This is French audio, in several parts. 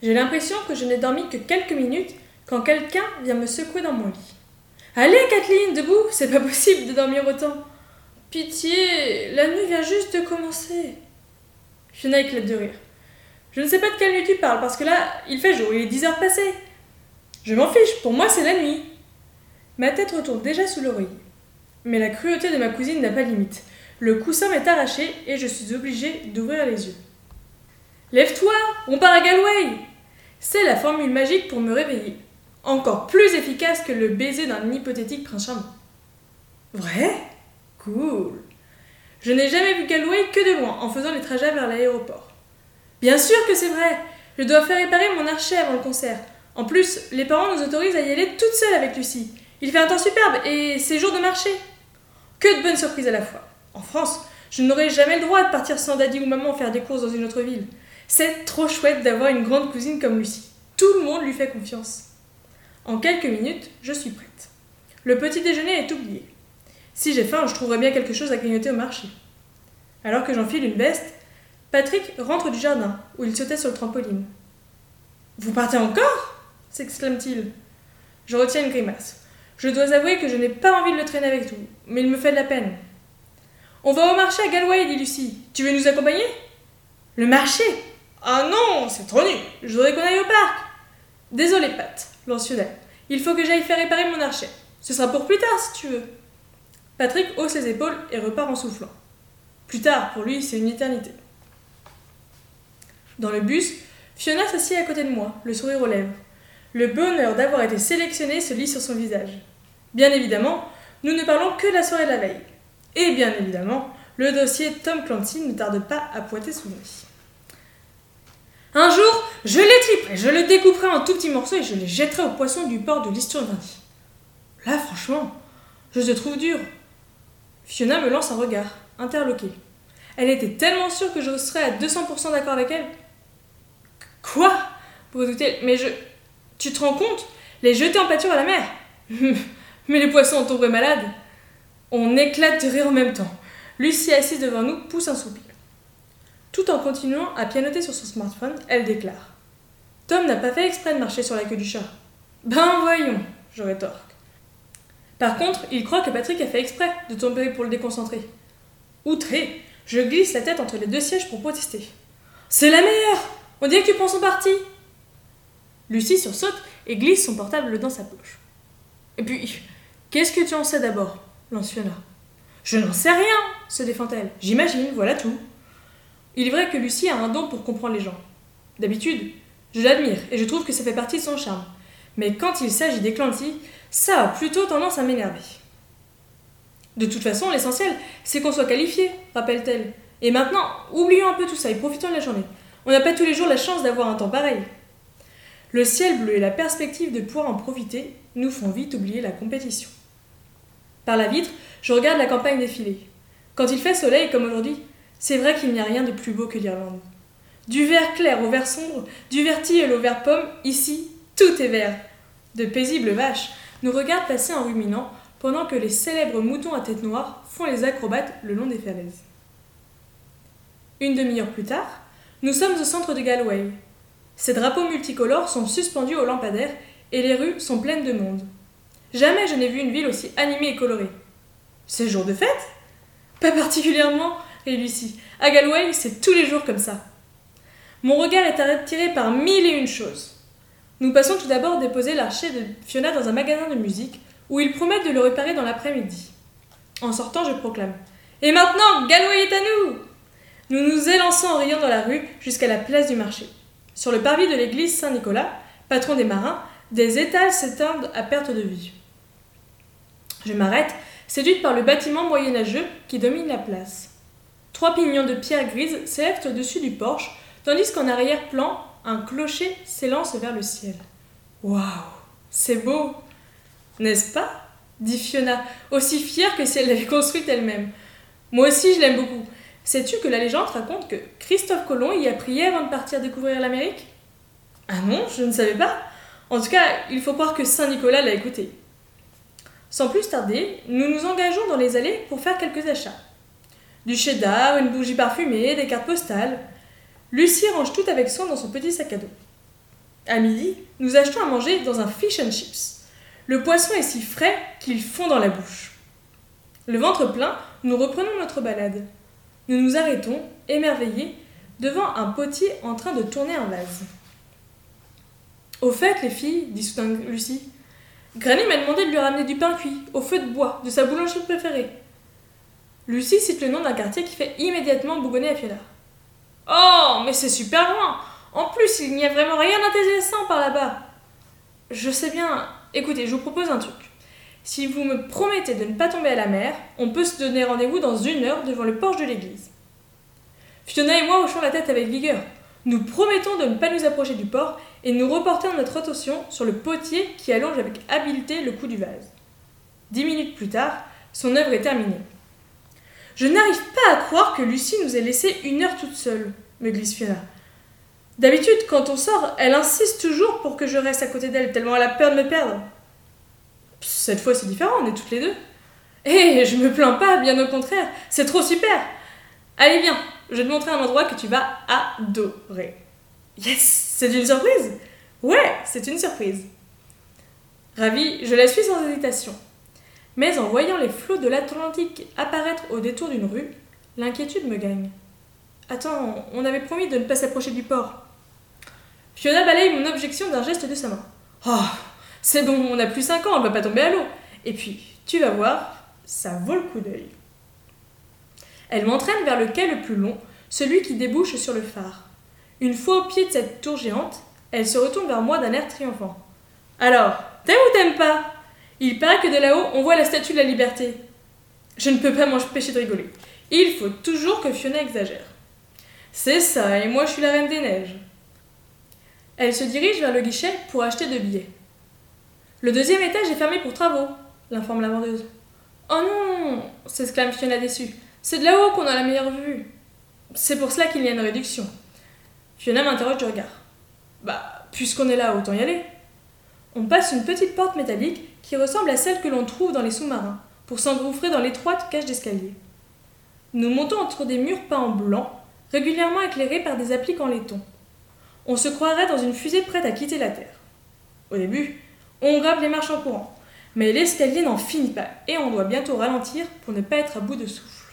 J'ai l'impression que je n'ai dormi que quelques minutes quand quelqu'un vient me secouer dans mon lit. « Allez, Kathleen, debout, c'est pas possible de dormir autant. »« Pitié, la nuit vient juste de commencer. » Fiona éclate de rire. « Je ne sais pas de quelle nuit tu parles, parce que là, il fait jour, il est 10 heures passées. »« Je m'en fiche, pour moi c'est la nuit. » Ma tête retourne déjà sous l'oreiller. Mais la cruauté de ma cousine n'a pas de limite. Le coussin m'est arraché et je suis obligée d'ouvrir les yeux. « Lève-toi, on part à Galway !» C'est la formule magique pour me réveiller. Encore plus efficace que le baiser d'un hypothétique prince charmant. Vrai ? Cool. Je n'ai jamais vu Galway que de loin en faisant les trajets vers l'aéroport. Bien sûr que c'est vrai. Je dois faire réparer mon archet avant le concert. En plus, les parents nous autorisent à y aller toute seule avec Lucie. Il fait un temps superbe et c'est jour de marché. Que de bonnes surprises à la fois. En France, je n'aurais jamais le droit de partir sans daddy ou maman faire des courses dans une autre ville. C'est trop chouette d'avoir une grande cousine comme Lucie. Tout le monde lui fait confiance. En quelques minutes, je suis prête. Le petit déjeuner est oublié. Si j'ai faim, je trouverai bien quelque chose à grignoter au marché. Alors que j'enfile une veste, Patrick rentre du jardin, où il sautait sur le trampoline. « Vous partez encore ?» s'exclame-t-il. Je retiens une grimace. Je dois avouer que je n'ai pas envie de le traîner avec tout, mais il me fait de la peine. « On va au marché à Galway, dit Lucie. Tu veux nous accompagner ?»« Le marché ? Ah non, c'est trop nul. Je voudrais qu'on aille au parc. » « Désolé, Pat, lance Fiona. Il faut que j'aille faire réparer mon archet. Ce sera pour plus tard, si tu veux. » Patrick hausse les épaules et repart en soufflant. Plus tard, pour lui, c'est une éternité. Dans le bus, Fiona s'assied à côté de moi, le sourire aux lèvres. Le bonheur d'avoir été sélectionnée se lit sur son visage. Bien évidemment, nous ne parlons que de la soirée de la veille. Et bien évidemment, le dossier Tom Clancy ne tarde pas à pointer son nez. Un jour, je l'étriperai, je le découperai en tout petits morceaux et je les jetterai aux poissons du port de Listurvendy. Là, franchement, je te trouve dur. Fiona me lance un regard, interloquée. Elle était tellement sûre que je serais à 200% d'accord avec elle. Quoi ? bredouille-t-elle. Mais tu te rends compte ? Les jeter en pâture à la mer ? Mais les poissons en tomberaient malades. On éclate de rire en même temps. Lucie, assise devant nous, pousse un soupir. Tout en continuant à pianoter sur son smartphone, elle déclare. Tom n'a pas fait exprès de marcher sur la queue du chat. Ben voyons, je rétorque. Par contre, il croit que Patrick a fait exprès de tomber pour le déconcentrer. Outré, je glisse la tête entre les deux sièges pour protester. C'est la meilleure ! On dirait que tu prends son parti. Lucie sursaute et glisse son portable dans sa poche. Et puis, qu'est-ce que tu en sais d'abord ? Lance Fiona. Je n'en sais rien, se défend-elle. J'imagine, voilà tout. Il est vrai que Lucie a un don pour comprendre les gens. D'habitude, je l'admire et je trouve que ça fait partie de son charme. Mais quand il s'agit des Clancy, ça a plutôt tendance à m'énerver. De toute façon, l'essentiel, c'est qu'on soit qualifié, rappelle-t-elle. Et maintenant, oublions un peu tout ça et profitons de la journée. On n'a pas tous les jours la chance d'avoir un temps pareil. Le ciel bleu et la perspective de pouvoir en profiter nous font vite oublier la compétition. Par la vitre, je regarde la campagne défiler. Quand il fait soleil comme aujourd'hui, c'est vrai qu'il n'y a rien de plus beau que l'Irlande. Du vert clair au vert sombre, du vert tilleul au vert pomme, ici, tout est vert. De paisibles vaches nous regardent passer en ruminant pendant que les célèbres moutons à tête noire font les acrobates le long des falaises. Une demi-heure plus tard, nous sommes au centre de Galway. Ces drapeaux multicolores sont suspendus au lampadaire et les rues sont pleines de monde. Jamais je n'ai vu une ville aussi animée et colorée. C'est jour de fête ? Pas particulièrement, rit Lucie. À Galway, c'est tous les jours comme ça. Mon regard est attiré par 1001 choses. Nous passons tout d'abord déposer l'archet de Fiona dans un magasin de musique où ils promettent de le réparer dans l'après-midi. En sortant, je proclame « Et maintenant, Galway est à nous !» Nous nous élançons en riant dans la rue jusqu'à la place du marché. Sur le parvis de l'église Saint-Nicolas, patron des marins, des étals s'étendent à perte de vue. Je m'arrête, séduite par le bâtiment moyenâgeux qui domine la place. 3 pignons de pierre grise s'élèvent au-dessus du porche, tandis qu'en arrière-plan, un clocher s'élance vers le ciel. Waouh, c'est beau, n'est-ce pas ? Dit Fiona, aussi fière que si elle l'avait construite elle-même. Moi aussi, je l'aime beaucoup. Sais-tu que la légende raconte que Christophe Colomb y a prié avant de partir découvrir l'Amérique ? Ah non, je ne savais pas. En tout cas, il faut croire que Saint-Nicolas l'a écouté. Sans plus tarder, nous nous engageons dans les allées pour faire quelques achats. Du cheddar, une bougie parfumée, des cartes postales. Lucie range tout avec soin dans son petit sac à dos. À midi, nous achetons à manger dans un fish and chips. Le poisson est si frais qu'il fond dans la bouche. Le ventre plein, nous reprenons notre balade. Nous nous arrêtons, émerveillés, devant un potier en train de tourner un vase. Au fait, les filles, dit soudain Lucie, Granny m'a demandé de lui ramener du pain cuit, au feu de bois, de sa boulangerie préférée. Lucie cite le nom d'un quartier qui fait immédiatement bougonner à Fiona. Oh, mais c'est super loin! En plus, il n'y a vraiment rien d'intéressant par là-bas. Je sais bien. Écoutez, je vous propose un truc. Si vous me promettez de ne pas tomber à la mer, on peut se donner rendez-vous dans 1 heure devant le porche de l'église. Fiona et moi hochons la tête avec vigueur. Nous promettons de ne pas nous approcher du port et nous reportons notre attention sur le potier qui allonge avec habileté le cou du vase. 10 minutes plus tard, son œuvre est terminée. Je n'arrive pas à croire que Lucie nous ait laissé 1 heure toute seule, me glisse Fiona. D'habitude, quand on sort, elle insiste toujours pour que je reste à côté d'elle, tellement elle a peur de me perdre. Cette fois, c'est différent, on est toutes les deux. Et je me plains pas, bien au contraire, c'est trop super. Allez, viens, je vais te montrer un endroit que tu vas adorer. Yes, c'est une surprise? Ouais, c'est une surprise. Ravie, je la suis sans hésitation. Mais en voyant les flots de l'Atlantique apparaître au détour d'une rue, l'inquiétude me gagne. Attends, on avait promis de ne pas s'approcher du port. Fiona balaye mon objection d'un geste de sa main. Oh, c'est bon, on n'a plus 5 ans, on ne va pas tomber à l'eau. Et puis, tu vas voir, ça vaut le coup d'œil. Elle m'entraîne vers le quai le plus long, celui qui débouche sur le phare. Une fois au pied de cette tour géante, elle se retourne vers moi d'un air triomphant. Alors, t'aimes ou t'aimes pas? Il paraît que de là-haut, on voit la statue de la liberté. Je ne peux pas m'empêcher de rigoler. Il faut toujours que Fiona exagère. C'est ça, et moi je suis la reine des neiges. Elle se dirige vers le guichet pour acheter 2 billets. Le 2e étage est fermé pour travaux, l'informe la vendeuse. Oh non, s'exclame Fiona déçue. C'est de là-haut qu'on a la meilleure vue. C'est pour cela qu'il y a une réduction. Fiona m'interroge du regard. Bah, puisqu'on est là, autant y aller. On passe une petite porte métallique qui ressemble à celle que l'on trouve dans les sous-marins, pour s'engouffrer dans l'étroite cage d'escalier. Nous montons entre des murs peints en blanc, régulièrement éclairés par des appliques en laiton. On se croirait dans une fusée prête à quitter la Terre. Au début, on grimpe les marches en courant, mais l'escalier n'en finit pas et on doit bientôt ralentir pour ne pas être à bout de souffle.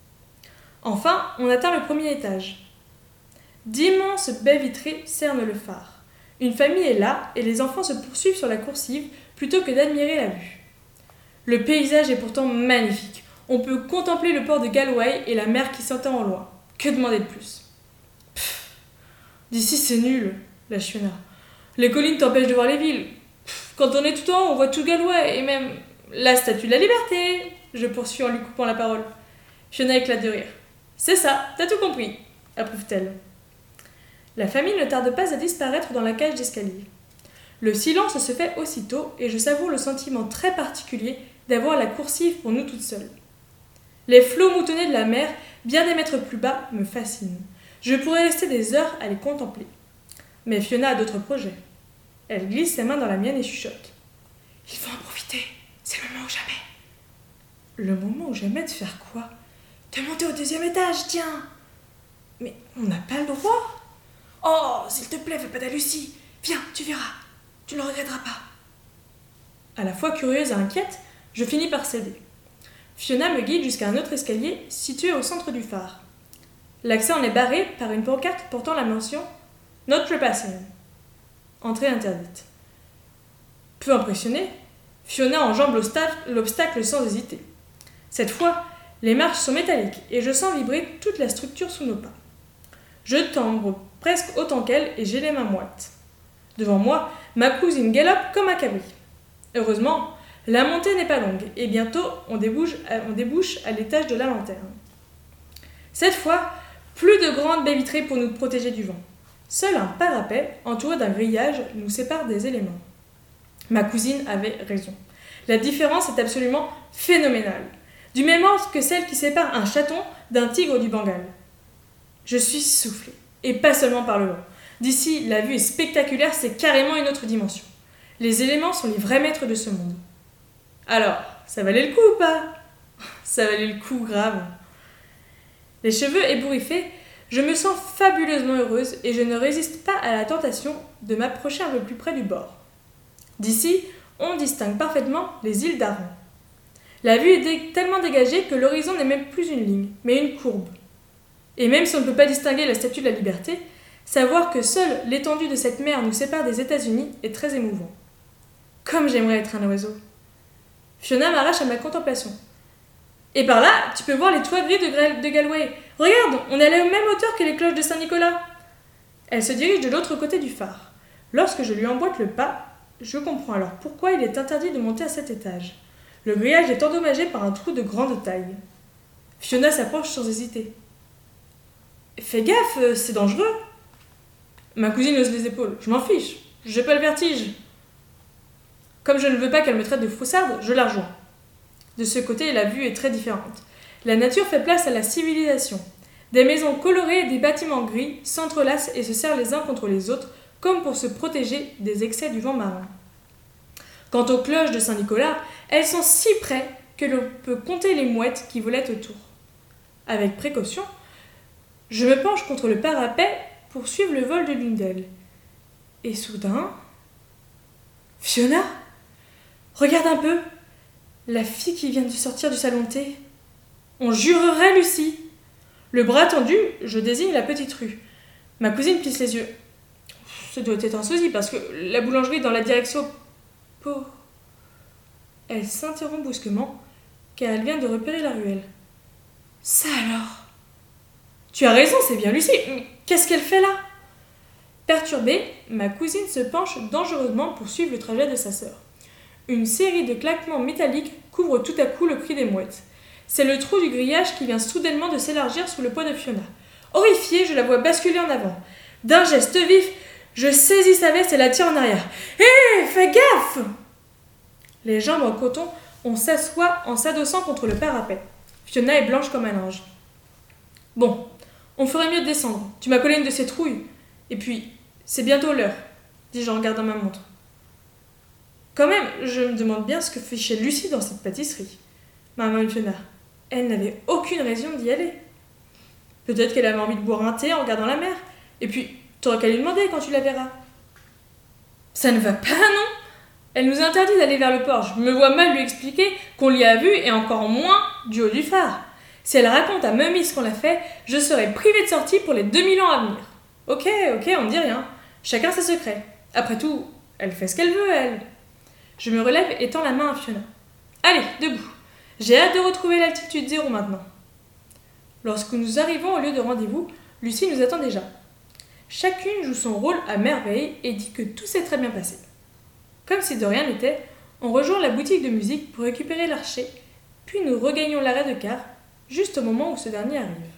Enfin, on atteint le 1er étage. D'immenses baies vitrées cernent le phare. Une famille est là et les enfants se poursuivent sur la coursive plutôt que d'admirer la vue. Le paysage est pourtant magnifique. On peut contempler le port de Galway et la mer qui s'entend au loin. Que demander de plus? Pfff, d'ici c'est nul, lâche Fiona. Les collines t'empêchent de voir les villes. Pff, quand on est tout en haut, on voit tout Galway et même la statue de la liberté, je poursuis en lui coupant la parole. Fiona éclate de rire. C'est ça, t'as tout compris, approuve-t-elle. La famille ne tarde pas à disparaître dans la cage d'escalier. Le silence se fait aussitôt et je savoure le sentiment très particulier d'avoir la coursive pour nous toutes seules. Les flots moutonnés de la mer, bien des mètres plus bas, me fascinent. Je pourrais rester des heures à les contempler. Mais Fiona a d'autres projets. Elle glisse ses mains dans la mienne et chuchote. Il faut en profiter, c'est le moment ou jamais. Le moment ou jamais de faire quoi? De monter au 2e étage, tiens. Mais on n'a pas le droit. Oh, s'il te plaît, fais pas ta Lucie. Viens, tu verras. Tu ne le regretteras pas. À la fois curieuse et inquiète, je finis par céder. Fiona me guide jusqu'à un autre escalier situé au centre du phare. L'accès en est barré par une pancarte portant la mention « Not trespassing ». Entrée interdite. Peu impressionnée, Fiona enjambe l'obstacle sans hésiter. Cette fois, les marches sont métalliques et je sens vibrer toute la structure sous nos pas. Je tambour presque autant qu'elle et j'ai les mains moites. Devant moi, ma cousine galope comme un cabri. Heureusement, la montée n'est pas longue et bientôt on débouche à l'étage de la lanterne. Cette fois, plus de grandes baies vitrées pour nous protéger du vent. Seul un parapet, entouré d'un grillage, nous sépare des éléments. Ma cousine avait raison. La différence est absolument phénoménale. Du même ordre que celle qui sépare un chaton d'un tigre du Bengale. Je suis soufflée, et pas seulement par le vent. D'ici, la vue est spectaculaire, c'est carrément une autre dimension. Les éléments sont les vrais maîtres de ce monde. Alors, ça valait le coup ou pas? Ça valait le coup, grave. Les cheveux ébouriffés, Je me sens fabuleusement heureuse et je ne résiste pas à la tentation de m'approcher un peu plus près du bord. D'ici, on distingue parfaitement les îles d'Aran. La vue est tellement dégagée que l'horizon n'est même plus une ligne, mais une courbe. Et même si on ne peut pas distinguer la Statue de la Liberté, savoir que seule l'étendue de cette mer nous sépare des États-Unis est très émouvant. Comme j'aimerais être un oiseau. Fiona m'arrache à ma contemplation. Et par là, tu peux voir les toits gris de Galway. Regarde, on est à la même hauteur que les cloches de Saint-Nicolas. Elle se dirige de l'autre côté du phare. Lorsque je lui emboîte le pas, je comprends alors pourquoi il est interdit de monter à cet étage. Le grillage est endommagé par un trou de grande taille. Fiona s'approche sans hésiter. Fais gaffe, c'est dangereux. Ma cousine hausse les épaules. Je m'en fiche, j'ai pas le vertige. Comme je ne veux pas qu'elle me traite de froussarde, je la rejoins. De ce côté, la vue est très différente. La nature fait place à la civilisation. Des maisons colorées et des bâtiments gris s'entrelacent et se serrent les uns contre les autres, comme pour se protéger des excès du vent marin. Quant aux cloches de Saint-Nicolas, elles sont si près que l'on peut compter les mouettes qui volaient autour. Avec précaution, je me penche contre le parapet pour suivre le vol de l'une d'elles. Et soudain... Fiona, regarde un peu, la fille qui vient de sortir du salon de thé. On jurerait Lucie. Le bras tendu, je désigne la petite rue. Ma cousine plisse les yeux. Ça doit être un sosie parce que la boulangerie est dans la direction... Oh. Elle s'interrompt brusquement car elle vient de repérer la ruelle. Ça alors? Tu as raison, c'est bien Lucie. Qu'est-ce qu'elle fait là? Perturbée, ma cousine se penche dangereusement pour suivre le trajet de sa sœur. Une série de claquements métalliques couvre tout à coup le cri des mouettes. C'est le trou du grillage qui vient soudainement de s'élargir sous le poids de Fiona. Horrifiée, je la vois basculer en avant. D'un geste vif, je saisis sa veste et la tire en arrière. Hé, fais gaffe! Les jambes en coton, on s'assoit en s'adossant contre le parapet. Fiona est blanche comme un linge. Bon, on ferait mieux de descendre. Tu m'as collé une de ces trouilles. Et puis, c'est bientôt l'heure, dis-je en regardant ma montre. Quand même, je me demande bien ce que fichait Lucie dans cette pâtisserie. Maman Fiona, elle n'avait aucune raison d'y aller. Peut-être qu'elle avait envie de boire un thé en regardant la mer. Et puis, t'aurais qu'à lui demander quand tu la verras. Ça ne va pas, non? Elle nous interdit d'aller vers le port. Je me vois mal lui expliquer qu'on l'y a vu et encore moins du haut du phare. Si elle raconte à Mummy ce qu'on l'a fait, je serai privée de sortie pour les 2000 ans à venir. Ok, on ne dit rien. Chacun ses secrets. Après tout, elle fait ce qu'elle veut, elle. Je me relève et tends la main à Fiona. Allez, debout. J'ai hâte de retrouver l'altitude zéro maintenant. Lorsque nous arrivons au lieu de rendez-vous, Lucie nous attend déjà. Chacune joue son rôle à merveille et dit que tout s'est très bien passé. Comme si de rien n'était, on rejoint la boutique de musique pour récupérer l'archet, puis nous regagnons l'arrêt de car, juste au moment où ce dernier arrive.